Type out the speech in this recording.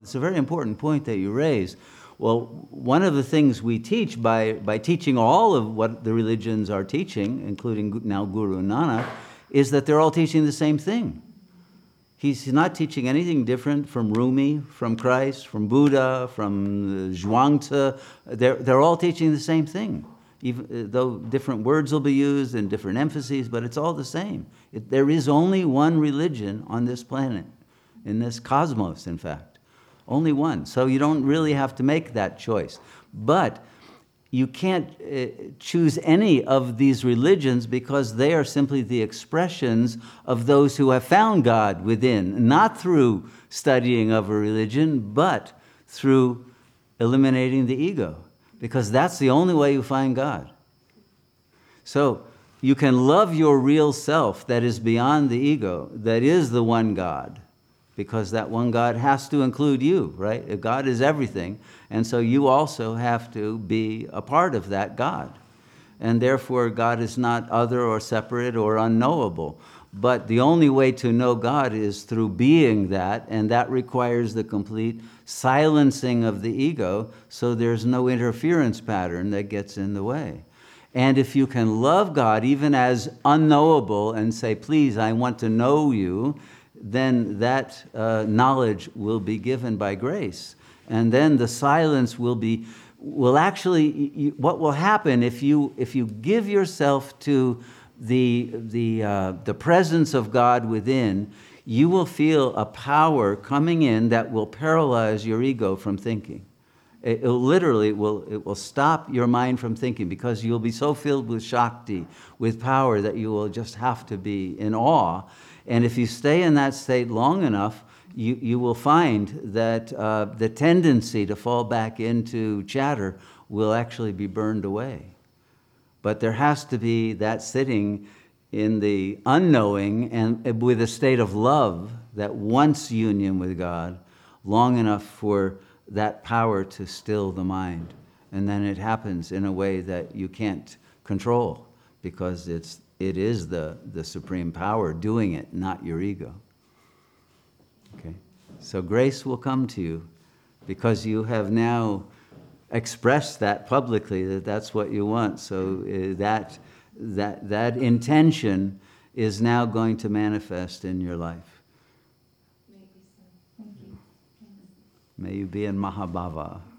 It's a very important point that you raise. Well, one of the things we teach by teaching all of what the religions are teaching, including now Guru Nanak, is that they're all teaching the same thing. He's not teaching anything different from Rumi, from Christ, from Buddha, from Zhuangzi. They're all teaching the same thing, even though different words will be used and different emphases, but it's all the same. There is only one religion on this planet, in this cosmos, in fact. Only one. So you don't really have to make that choice. But you can't choose any of these religions because they are simply the expressions of those who have found God within, not through studying of a religion, but through eliminating the ego, because that's the only way you find God. So you can love your real self that is beyond the ego, that is the one God, because that one God has to include you, right? God is everything, and so you also have to be a part of that God. And therefore, God is not other or separate or unknowable. But the only way to know God is through being that, and that requires the complete silencing of the ego, so there's no interference pattern that gets in the way. And if you can love God even as unknowable and say, please, I want to know you, then that knowledge will be given by grace. And then the silence will actually, what will happen if you give yourself to the presence of God within, you will feel a power coming in that will paralyze your ego from thinking. It will stop your mind from thinking, because you'll be so filled with Shakti, with power, that you will just have to be in awe. And if you stay in that state long enough, you will find that the tendency to fall back into chatter will actually be burned away. But there has to be that sitting in the unknowing and with a state of love that wants union with God long enough for that power to still the mind. And then it happens in a way that you can't control, because it is the supreme power doing it, not your ego. Okay? So grace will come to you because you have now expressed that publicly, that that's what you want. So that intention is now going to manifest in your life. Maybe so. Thank you. May you be in Mahabhava.